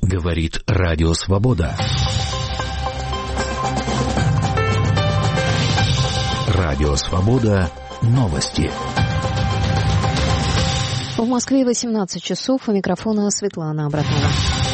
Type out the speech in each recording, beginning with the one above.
Говорит Радио Свобода. Радио Свобода. Новости. В Москве 18 часов. У микрофона Светлана Абратнова.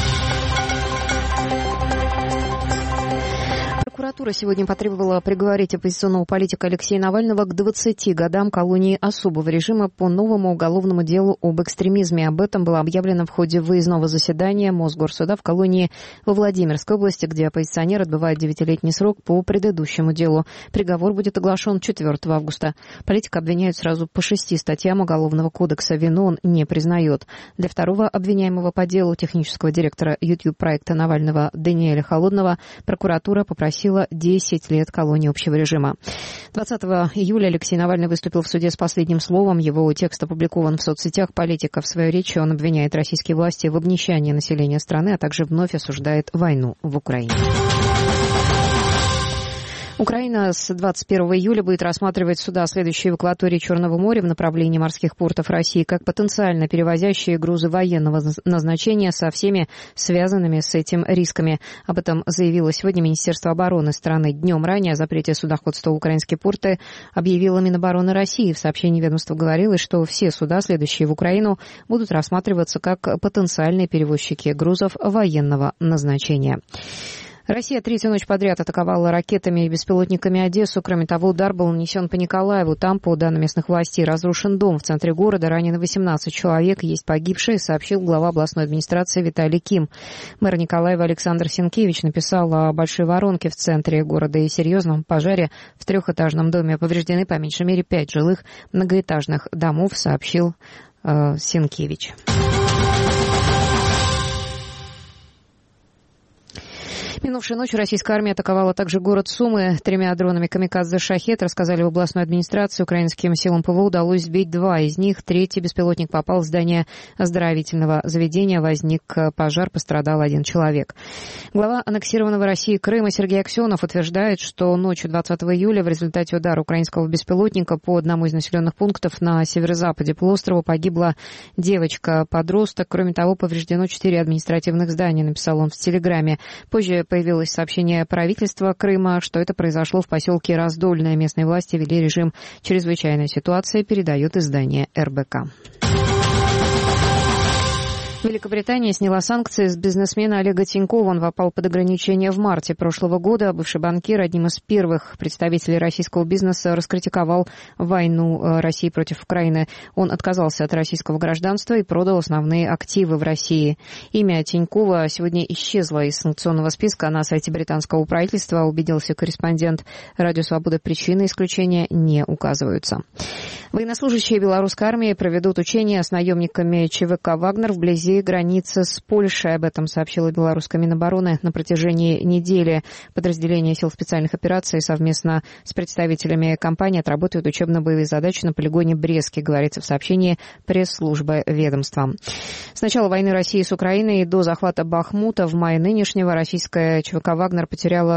Прокуратура сегодня потребовала приговорить оппозиционного политика Алексея Навального к 20 годам колонии особого режима по новому уголовному делу об экстремизме. Об этом было объявлено в ходе выездного заседания Мосгорсуда в колонии во Владимирской области, где оппозиционер отбывает 9-летний срок по предыдущему делу. Приговор будет оглашен 4 августа. Политика обвиняют сразу по 6 статьям Уголовного кодекса. Вину он не признает. Для второго обвиняемого по делу технического директора YouTube-проекта Навального Даниэля Холодного прокуратура попросила 10 лет колонии общего режима. 20 июля Алексей Навальный выступил в суде с последним словом. Его текст опубликован в соцсетях политика. В своей речи он обвиняет российские власти в обнищании населения страны, а также вновь осуждает войну в Украине. Украина с 21 июля будет рассматривать суда, следующие в акватории Черного моря в направлении морских портов России, как потенциально перевозящие грузы военного назначения со всеми связанными с этим рисками. Об этом заявило сегодня Министерство обороны страны. Днем ранее о запрете судоходства в украинские порты объявило Минобороны России. В сообщении ведомства говорилось, что все суда, следующие в Украину, будут рассматриваться как потенциальные перевозчики грузов военного назначения. Россия третью ночь подряд атаковала ракетами и беспилотниками Одессу. Кроме того, удар был нанесен по Николаеву. Там, по данным местных властей, разрушен дом в центре города. Ранено 18 человек. Есть погибшие, сообщил глава областной администрации Виталий Ким. Мэр Николаева Александр Сенкевич написал о большой воронке в центре города и серьезном пожаре в трехэтажном доме. Повреждены по меньшей мере 5 жилых многоэтажных домов, сообщил Сенкевич. Минувшей ночью российская армия атаковала также город Сумы 3 дронами «Камикадзе Шахед», рассказали в областной администрации. Украинским силам ПВО удалось сбить 2 из них. Третий беспилотник попал в здание оздоровительного заведения. Возник пожар, пострадал 1 человек. Глава аннексированного Россией Крыма Сергей Аксенов утверждает, что ночью 20 июля в результате удара украинского беспилотника по одному из населенных пунктов на северо-западе полуострова погибла девочка-подросток. Кроме того, повреждено 4 административных здания, написал он в Телеграме. Позже появилось сообщение правительства Крыма, что это произошло в поселке Раздольное. Местные власти ввели режим чрезвычайной ситуации, передает издание РБК. Великобритания сняла санкции с бизнесмена Олега Тинькова. Он попал под ограничения в марте прошлого года. Бывший банкир, одним из первых представителей российского бизнеса, раскритиковал войну России против Украины. Он отказался от российского гражданства и продал основные активы в России. Имя Тинькова сегодня исчезло из санкционного списка на сайте британского правительства, убедился корреспондент Радио Свобода. Причины исключения не указываются. Военнослужащие белорусской армии проведут учения с наемниками ЧВК «Вагнер» вблизи границы с Польшей. Об этом сообщила белорусская Минобороны. На протяжении недели подразделения сил специальных операций совместно с представителями компании отработают учебно-боевые задачи на полигоне Брестский, говорится в сообщении пресс-службы ведомства. С начала войны России с Украиной до захвата Бахмута в мае нынешнего российская ЧВК «Вагнер» потеряла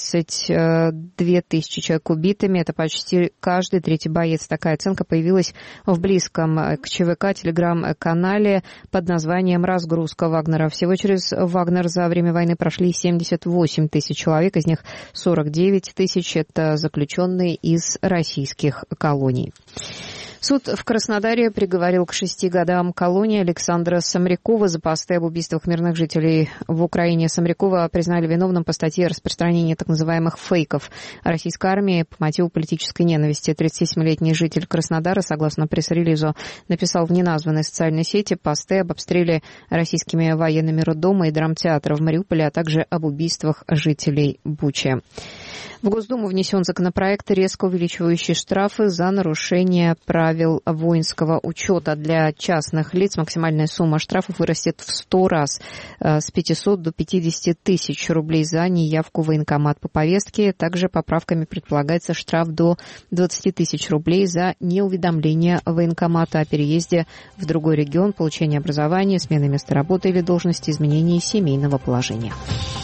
22 тысячи человек убитыми. Это почти каждый третий боец. Такая оценка появилась в близком к ЧВК телеграм-канале под названием «Разгрузка Вагнера». Всего через Вагнер за время войны прошли 78 тысяч человек, из них 49 тысяч – это заключенные из российских колоний. Суд в Краснодаре приговорил к 6 годам колонии Александра Самрякова за посты об убийствах мирных жителей в Украине. Самрякова признали виновным по статье распространения так называемых фейков российской армии по мотиву политической ненависти. 37-летний житель Краснодара, согласно пресс-релизу, написал в неназванной социальной сети посты об обстреле российскими военными роддома и драмтеатра в Мариуполе, а также об убийствах жителей Бучи. В Госдуму внесен законопроект, резко увеличивающий штрафы за нарушение правил воинского учета. Для частных лиц максимальная сумма штрафов вырастет в 100 раз, с 500 до 50 тысяч рублей за неявку в военкомат по повестке. Также поправками предполагается штраф до 20 тысяч рублей за неуведомление военкомата о переезде в другой регион, получении образования, смены места работы или должности, изменении семейного положения.